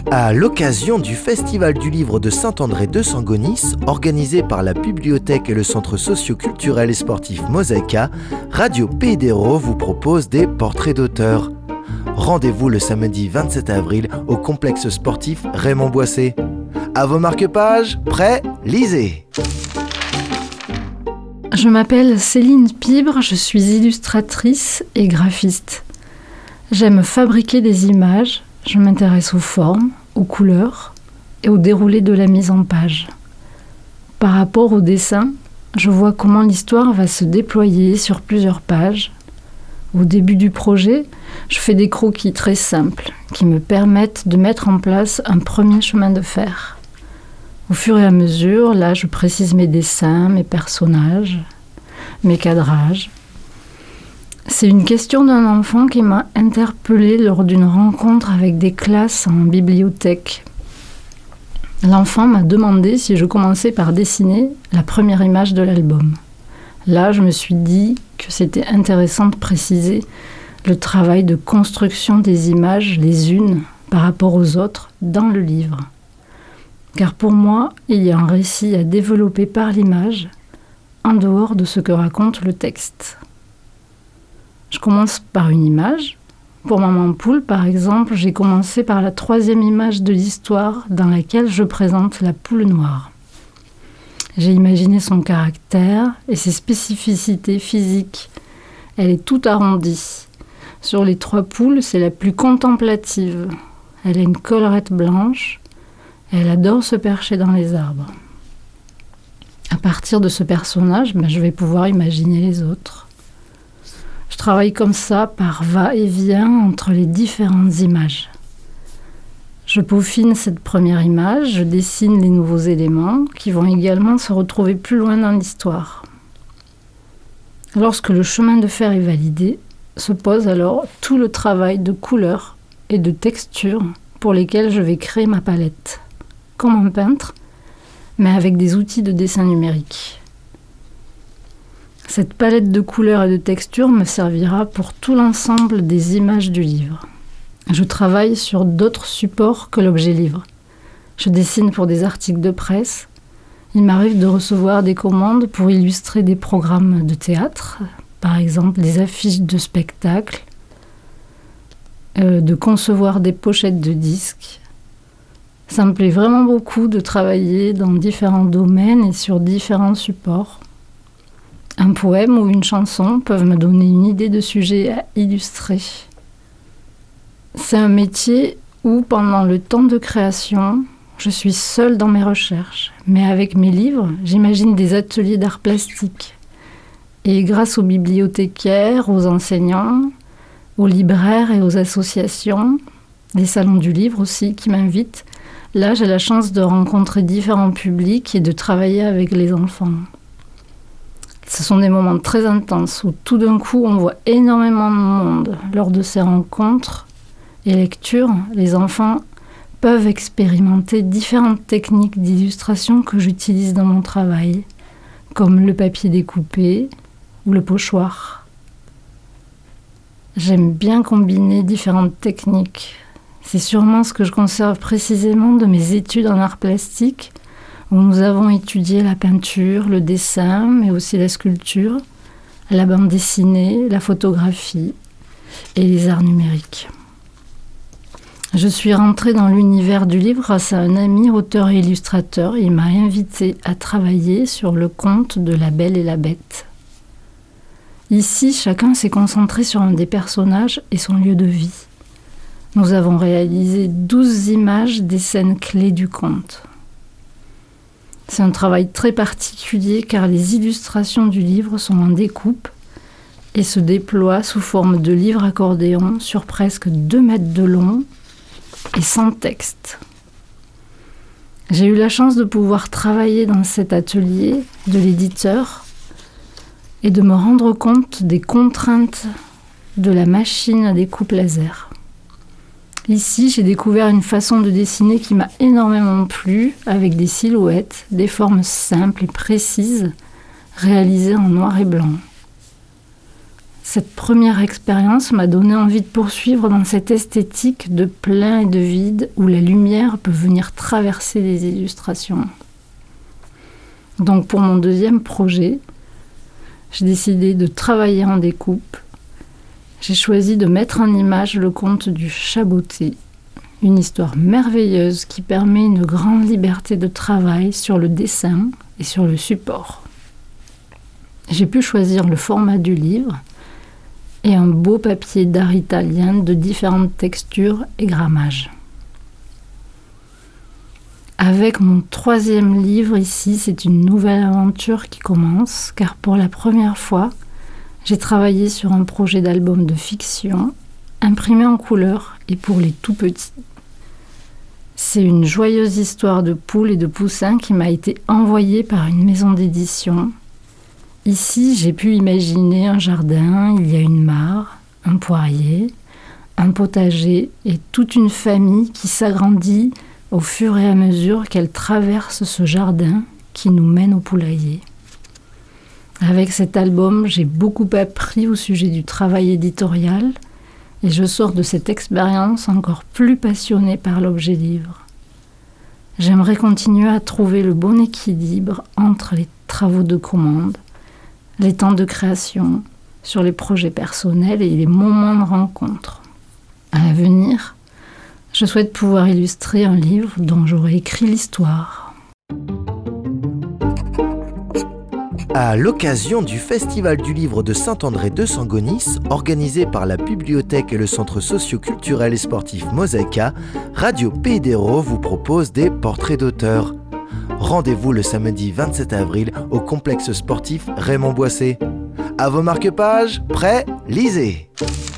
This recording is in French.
À l'occasion du Festival du livre de Saint-André de Sangonis, organisé par la bibliothèque et le centre socio-culturel et sportif Mosaïka, Radio Pays d'Hérault vous propose des portraits d'auteurs. Rendez-vous le samedi 27 avril au complexe sportif Raymond Boissé. À vos marque-pages, prêts, lisez! Je m'appelle Céline Pibre, je suis illustratrice et graphiste. J'aime fabriquer des images, je m'intéresse aux formes, aux couleurs et au déroulé de la mise en page. Par rapport au dessin, je vois comment l'histoire va se déployer sur plusieurs pages. Au début du projet, je fais des croquis très simples qui me permettent de mettre en place un premier chemin de fer. Au fur et à mesure, là, je précise mes dessins, mes personnages, mes cadrages. C'est une question d'un enfant qui m'a interpellée lors d'une rencontre avec des classes en bibliothèque. L'enfant m'a demandé si je commençais par dessiner la première image de l'album. Là, je me suis dit que c'était intéressant de préciser le travail de construction des images les unes par rapport aux autres dans le livre. Car pour moi, il y a un récit à développer par l'image, en dehors de ce que raconte le texte. Je commence par une image. Pour Maman Poule, par exemple, j'ai commencé par la 3e image de l'histoire dans laquelle je présente la poule noire. J'ai imaginé son caractère et ses spécificités physiques. Elle est toute arrondie. Sur les 3 poules, c'est la plus contemplative. Elle a une collerette blanche. Elle adore se percher dans les arbres. À partir de ce personnage, je vais pouvoir imaginer les autres. Je travaille comme ça, par va-et-vient entre les différentes images. Je peaufine cette première image, je dessine les nouveaux éléments qui vont également se retrouver plus loin dans l'histoire. Lorsque le chemin de fer est validé, se pose alors tout le travail de couleurs et de textures pour lesquels je vais créer ma palette. Comme un peintre, mais avec des outils de dessin numérique. Cette palette de couleurs et de textures me servira pour tout l'ensemble des images du livre. Je travaille sur d'autres supports que l'objet livre. Je dessine pour des articles de presse. Il m'arrive de recevoir des commandes pour illustrer des programmes de théâtre, par exemple des affiches de spectacles, de concevoir des pochettes de disques. Ça me plaît vraiment beaucoup de travailler dans différents domaines et sur différents supports. Un poème ou une chanson peuvent me donner une idée de sujet à illustrer. C'est un métier où, pendant le temps de création, je suis seule dans mes recherches. Mais avec mes livres, j'imagine des ateliers d'art plastique. Et grâce aux bibliothécaires, aux enseignants, aux libraires et aux associations, des salons du livre aussi qui m'invitent, là, j'ai la chance de rencontrer différents publics et de travailler avec les enfants. Ce sont des moments très intenses où tout d'un coup, on voit énormément de monde. Lors de ces rencontres et lectures, les enfants peuvent expérimenter différentes techniques d'illustration que j'utilise dans mon travail, comme le papier découpé ou le pochoir. J'aime bien combiner différentes techniques. C'est sûrement ce que je conserve précisément de mes études en art plastique, où nous avons étudié la peinture, le dessin, mais aussi la sculpture, la bande dessinée, la photographie et les arts numériques. Je suis rentrée dans l'univers du livre grâce à un ami auteur et illustrateur. Il m'a invitée à travailler sur le conte de La Belle et la Bête. Ici, chacun s'est concentré sur un des personnages et son lieu de vie. Nous avons réalisé 12 images des scènes clés du conte. C'est un travail très particulier car les illustrations du livre sont en découpe et se déploient sous forme de livre accordéon sur presque 2 mètres de long et sans texte. J'ai eu la chance de pouvoir travailler dans cet atelier de l'éditeur et de me rendre compte des contraintes de la machine à découpe laser. Ici, j'ai découvert une façon de dessiner qui m'a énormément plu, avec des silhouettes, des formes simples et précises, réalisées en noir et blanc. Cette première expérience m'a donné envie de poursuivre dans cette esthétique de plein et de vide où la lumière peut venir traverser les illustrations. Donc pour mon deuxième projet, j'ai décidé de travailler en découpe. J'ai choisi de mettre en image le conte du Chaboté, une histoire merveilleuse qui permet une grande liberté de travail sur le dessin et sur le support. J'ai pu choisir le format du livre et un beau papier d'art italien de différentes textures et grammages. Avec mon troisième livre ici, c'est une nouvelle aventure qui commence, car pour la première fois, j'ai travaillé sur un projet d'album de fiction, imprimé en couleur et pour les tout petits. C'est une joyeuse histoire de poules et de poussins qui m'a été envoyée par une maison d'édition. Ici, j'ai pu imaginer un jardin, il y a une mare, un poirier, un potager et toute une famille qui s'agrandit au fur et à mesure qu'elle traverse ce jardin qui nous mène au poulailler. Avec cet album, j'ai beaucoup appris au sujet du travail éditorial et je sors de cette expérience encore plus passionnée par l'objet livre. J'aimerais continuer à trouver le bon équilibre entre les travaux de commande, les temps de création, sur les projets personnels et les moments de rencontre. À l'avenir, je souhaite pouvoir illustrer un livre dont j'aurai écrit l'histoire. À l'occasion du Festival du livre de Saint-André de Sangonis, organisé par la bibliothèque et le centre socio-culturel et sportif Mosaica, Radio Pays d'Hérault vous propose des portraits d'auteurs. Rendez-vous le samedi 27 avril au complexe sportif Raymond Boisset. À vos marque-pages, prêts, lisez!